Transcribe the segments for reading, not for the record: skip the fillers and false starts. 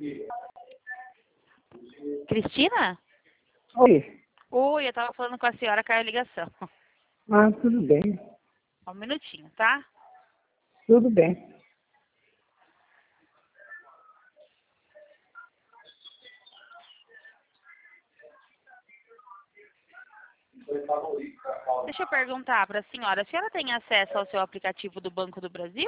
Cristina? Oi. Oi, eu tava falando com a senhora, caiu a ligação. Ah, tudo bem. Só um minutinho, tá? Tudo bem. Deixa eu perguntar para a senhora tem acesso ao seu aplicativo do Banco do Brasil?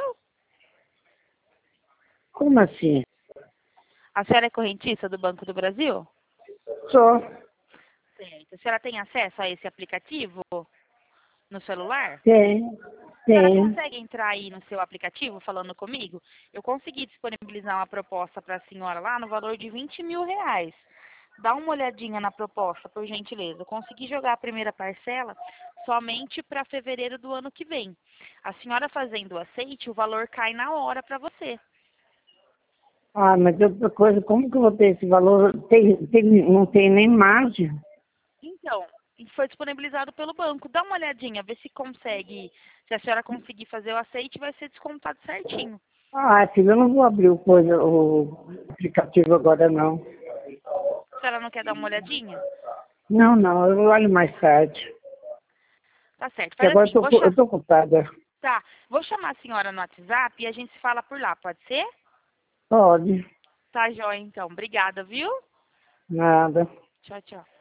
Como assim? A senhora é correntista do Banco do Brasil? Só. Certo. A senhora tem acesso a esse aplicativo no celular? Tem. A senhora Tem. consegue entrar aí no seu aplicativo falando comigo? Eu consegui disponibilizar uma proposta para a senhora lá no valor de R$ 20.000. Dá uma olhadinha na proposta, por gentileza. Eu consegui jogar a primeira parcela somente para fevereiro do ano que vem. A senhora fazendo o aceite, o valor cai na hora para você. Ah, mas outra coisa, como que eu vou ter esse valor? Não tem nem margem. Então, foi disponibilizado pelo banco. Dá uma olhadinha, vê se consegue. Se a senhora conseguir fazer o aceite, vai ser descontado certinho. Ah, filho, eu não vou abrir o aplicativo agora, não. A senhora não quer dar uma olhadinha? Não, não, eu olho mais tarde. Tá certo. Porque Faz agora assim, eu tô ocupada. tá, vou chamar a senhora no WhatsApp e a gente se fala por lá, pode ser? Pode. Tá, joia, então. Obrigada, viu? Nada. Tchau, tchau.